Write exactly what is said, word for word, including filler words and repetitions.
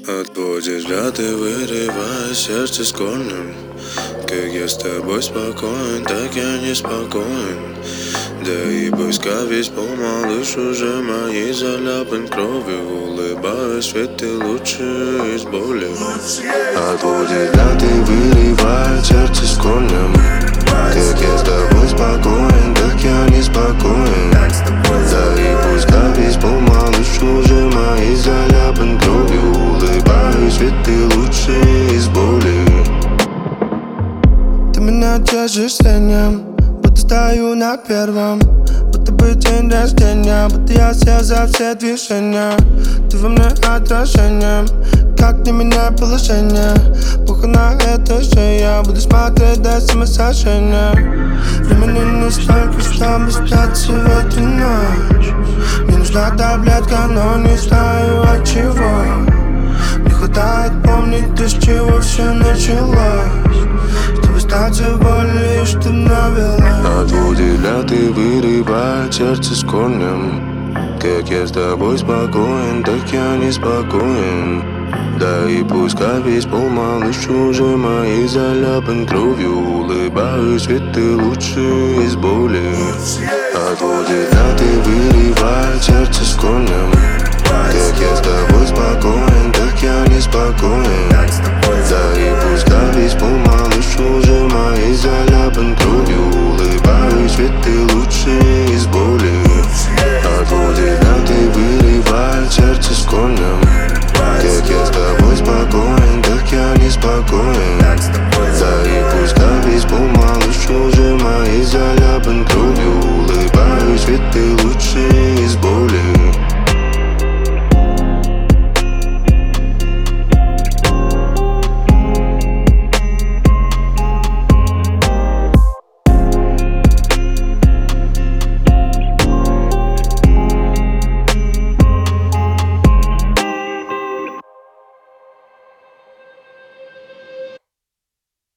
Отводишь взгляд и вырываешь сердце с корнем. Как я с тобой спокоен, так я не спокоен. Да и пускай весь пол, малыш, уже мои заляпан кровью. Улыбаюсь, ведь ты лучше из боли. Отводишь взгляд и вырываешь сердце с корнем. Как я с тобой спокоен, так я не спокоен. Да и пускай весь пол, малыш, уже мои заляпан кровью. Улыбаюсь, ведь ты лучше из боли. Ты меня держишь сенем, будто стою на первом. Будто бы день рождения, будто я сел за все движения. Ты во мне отражением, как не меняй положение. Похуй на это же я буду смотреть до самосожжения. Времени не столько, чтобы остаться в эту ночь. Мне нужна таблетка, но не знаю от чего. Не хватает помнить, то с чего все началось. Чтобы стать более, что навела. Отводишь взгляд и вырывает сердце с корнем. Как я с тобой спокоен, так я не спокоен. Да и пускай весь пол, малыш, уже мои заляпан кровью. Улыбаюсь, ведь ты лучше из боли. Отводишь взгляд и вырывает сердце с корнем. Как я с тобой спокоен, так я не спокоен. Да и пускай весь пол, малыш, уже мои заляпан кровью. Улыбаюсь, ведь ты лучше из боли. Отводишь взгляд и вырывает сердце с корнем.